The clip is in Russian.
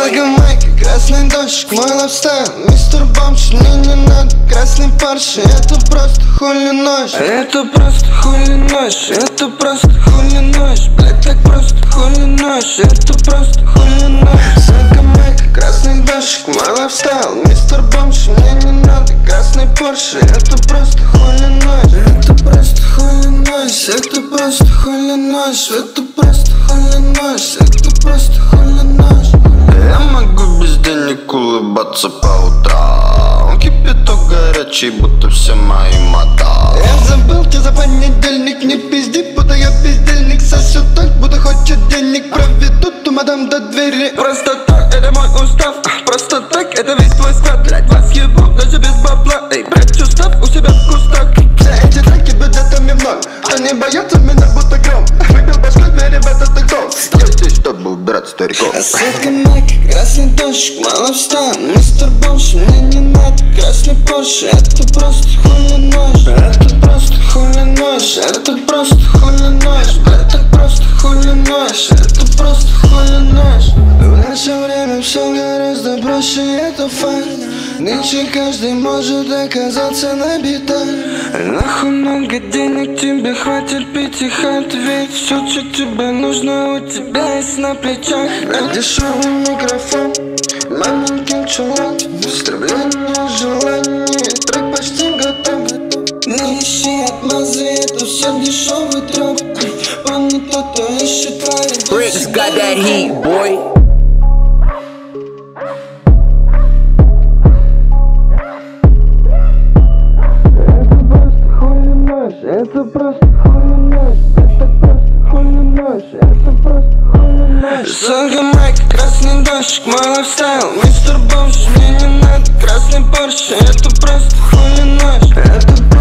Сага майка, красный дождь, мой лайфстайл, мистер Бомж. Мне не надо красный Порше, это просто хули ночь. Это просто хули ночь, это просто хули ночь. Блять, так просто хули ночь, это просто хули ночь. Сага майка, красный дождь, мой лайфстайл, мистер Бомж. Мне не надо красный Порше, это просто хули ночь. Это просто хули ночь, это просто хули ночь, это просто хули ночь, это просто хули ночь. Я могу без денег улыбаться по утрам, кипяток горячий, будто все мои мода. Я забыл тебя за понедельник, не пизди, будто я бездельник. Сосет так, будто хочет денег, проведут ту мадам до двери. Просто так, это мой устав, просто так, это весь твой склад. Блять, вас ебу, даже без бабла. Эй, прячу став у себя в кустах. Все эти треки бюджетами в ноль, они боятся меня, будто гром. Выбил башкой, двери в этот дом. Я здесь, чтобы убирать стариков. Сладкий майк, красный дождь, мой лайфстайл, мистер Бомж. Мне не надо красный Порше, это просто хули ночь. Это просто хули ночь, это просто хули ночь. Это просто хули ночь, это просто хули ночь. В наше время все гораздо проще, это факт. Нынче каждый может оказаться на битах. Нахуй много денег тебе хватит пить и хат. Ведь все, что тебе нужно, у тебя есть на плечах. Дешевый микрофон, маленький чулок, встроение желаний, трек почти готов. Не ищи отмазы, это все дешевый троп. Помни, кто-то ищет правильно. Bricks got that heat, boy. Это просто хули ночь, это просто хули ночь, это просто хули ночь. Сага майк, красный дождь, мой лайфстайл, мистер Бомж. Мне не надо красный Порше, это просто хули ночь. Это